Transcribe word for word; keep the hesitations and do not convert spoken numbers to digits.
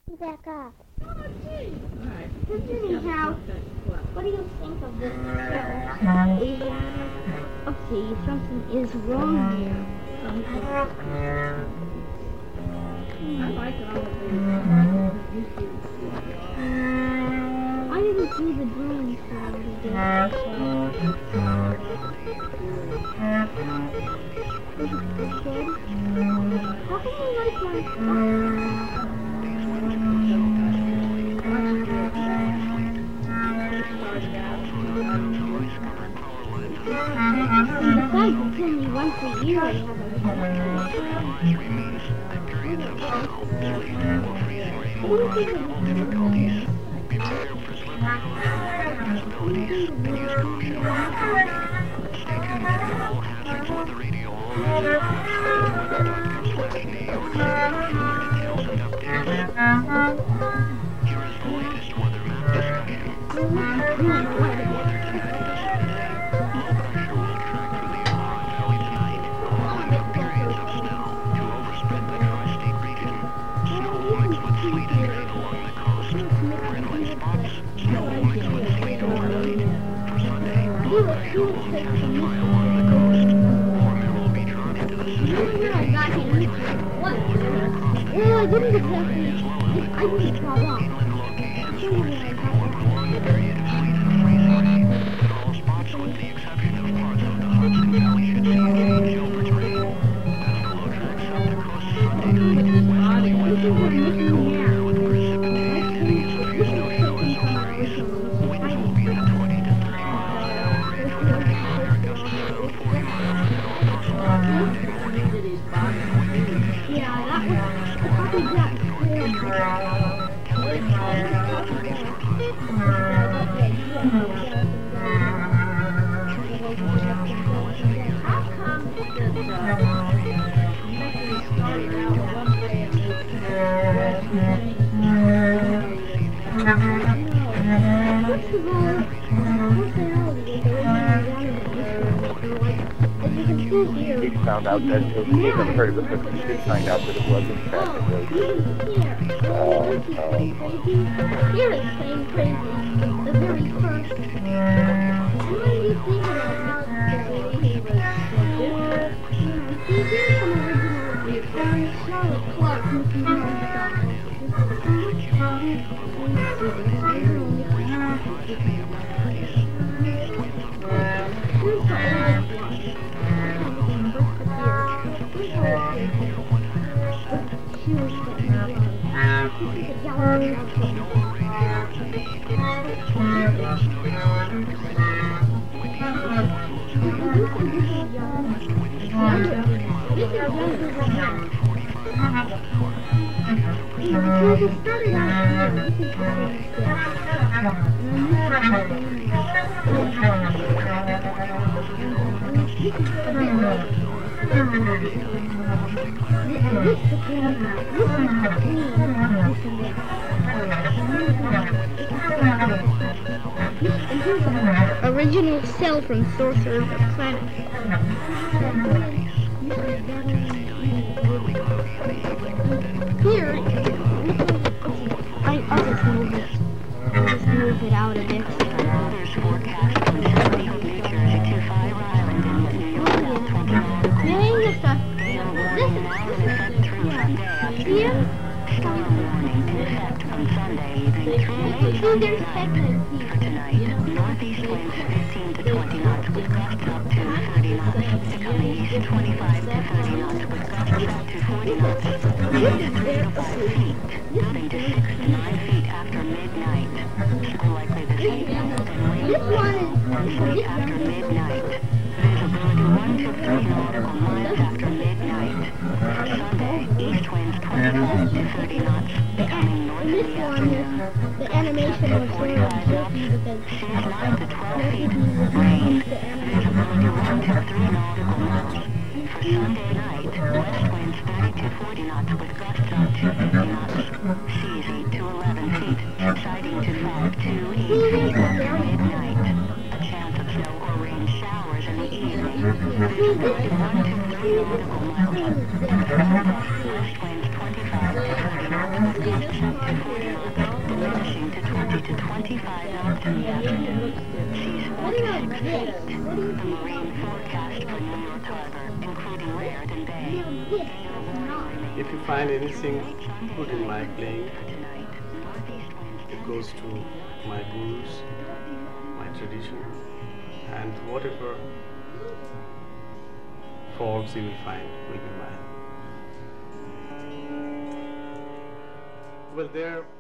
Back up. Alright. Anyhow, what do you think of this show? Okay, something is wrong here. I like all of these. I didn't do the drawing for today. How can you like my stuff? Besides, it's only once a year I have Well, I didn't exactly. I didn't fall off. He found out that he never heard of it, but he did find out that it was in fact a ghost. Oh, oh. Here it's playing crazy. The very first. What do you think about it? He was He did some original Charlotte Clark Mickey Mouse songs. Original cell from Sorcerer of the Planet. Here, I, I'll just move it. I'll just move it out of it. Yeah, this stuff. This is, this is, yeah. See, there's segments here. Northeast winds fifteen to twenty knots with gusts up to thirty knots. To come east, twenty-five to thirty knots with gusts up to forty knots. Winds three to five feet, nothing to six to nine feet after midnight. Still likely this evening, and winds three after midnight. Visibility one to three nautical miles after midnight. Sunday, east winds twenty-five to thirty knots, becoming north in the afternoon. The animation was very tricky because Seas nine to twelve feet, rain, visibility one to three nautical miles. For Sunday night, west winds thirty to forty knots with gusts up to fifty knots. Seas eight to eleven feet, subsiding to five to eight feet after midnight. A chance of snow or rain showers in the evening. Visibility one to three nautical miles. West winds twenty-five to thirty knots. gusts up to forty knots, gusting to twenty to twenty-five knots in the afternoon. Seas four to six feet. The marine forecast for New York Harbor, including Raritan Bay. If you find anything good in my playing, it goes to my gurus, my tradition, and whatever faults you will find will be mine. Well, there